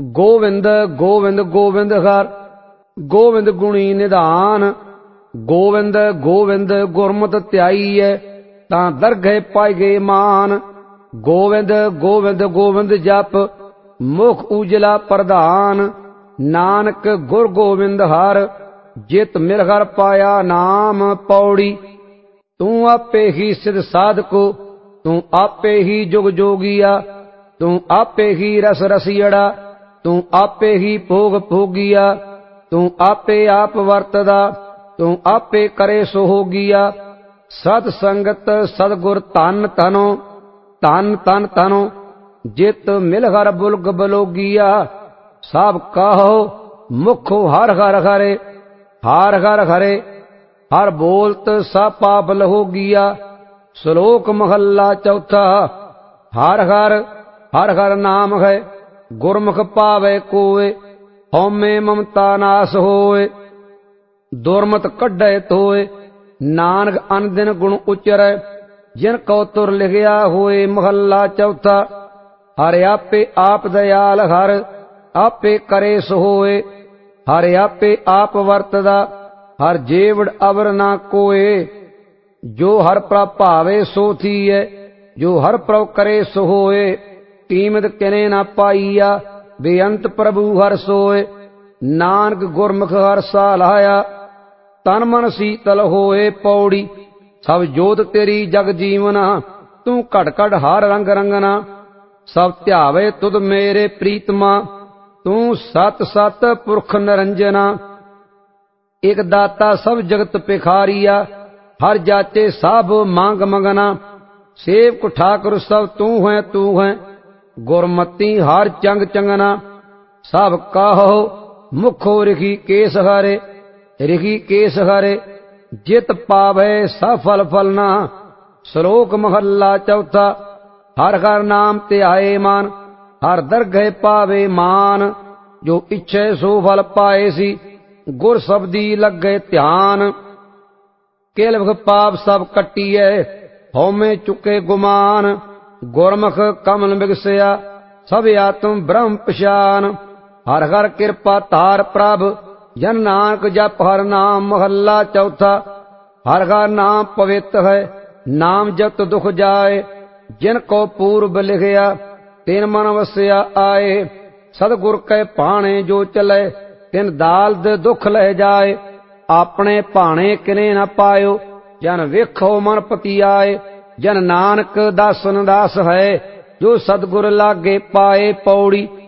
गोविंद गोविंद गोविंद हर गोविंद गुणी निधान। गोविंद गोविंद गुरमत ध्याईए तां दरगह पाई गए मान। गोविंद गोविंद गोविंद जप मुख उजला प्रधान। नानक गुर गोविंद हर जित मिल हर पाया नाम। पौड़ी तू आपे ही सिद्ध साधको तू आपे ही जुग जोगिया। तू आपे ही रस रसियड़ा तू आपे ही भोग भोगिया। तू आपे आप वर्तदा तू आपे करे सो होगिया। सत संगत सदगुर धन धनो धन धन धनो। जित मिल हर बुलग बलोगिया। सब कहो मुखो हर हर हरे हर हर हरे। हर बोलत सब पाप लहोगिया। श्लोक महला चौथा। हर हर हर हर नाम है गुरमुख पावे कोय। हौमे ममता नाश होए दुर्मत कढ़े तोय। नानक अन दिन गुण उचरै जिन कौ तुर लिखिया होए। महला चौथा। हर आपे आप दयाल हर आपे करे सो होए। हर आपे आप वर्तदा हर जेवड़ अवर ना कोय। जो हर प्रभ भावे सो थीए जो हर प्रभ करे सो होए। कीमत किने ना पाईया बेअंत प्रभु हर सोए। नानक गुरमुख हर सालाया तन मन शीतल होए। पौड़ी सब जोत तेरी जग जीवना तू घट घट हार रंग रंगना। सब ध्यावे तुद मेरे प्रीतमा तू सत सत पुरख निरंजना। एक दाता सब जगत पिखारिया हर जाचे सब मांग मंगना। सेवक ठाकुर सब तू है गुरमती हर चंग चंगना। सब कहो मुखो रिखी केस हरे रिखी केस हरे। जित पावे सफल फलना। श्लोक महला चौथा। हर हर नाम त्याए मान हर दरगह पावे मान। जो इच्छे सो फल पाए सी गुर शब्दी लग गए ध्यान। केलवख पाप सब कटिए हौमे चुके गुमान। गुरमुख कमल बिगसया सब आत्म ब्रह्म पछान। हर हर कृपा तार प्रभ जन नानक जप हर नाम। महला चौथा। हर हर नाम पवित्र है नाम जप दुख जाए। जिन को पूर्व लिखया तिन मन वसया आए। सतगुर कै पाणे जो चले तिन दाल्द दुख लह जाए। अपने भाणे किने न पायो जन वेखो मन पति आए। जन नानक दासन दास है जो सतगुर लागे पाए। पौड़ी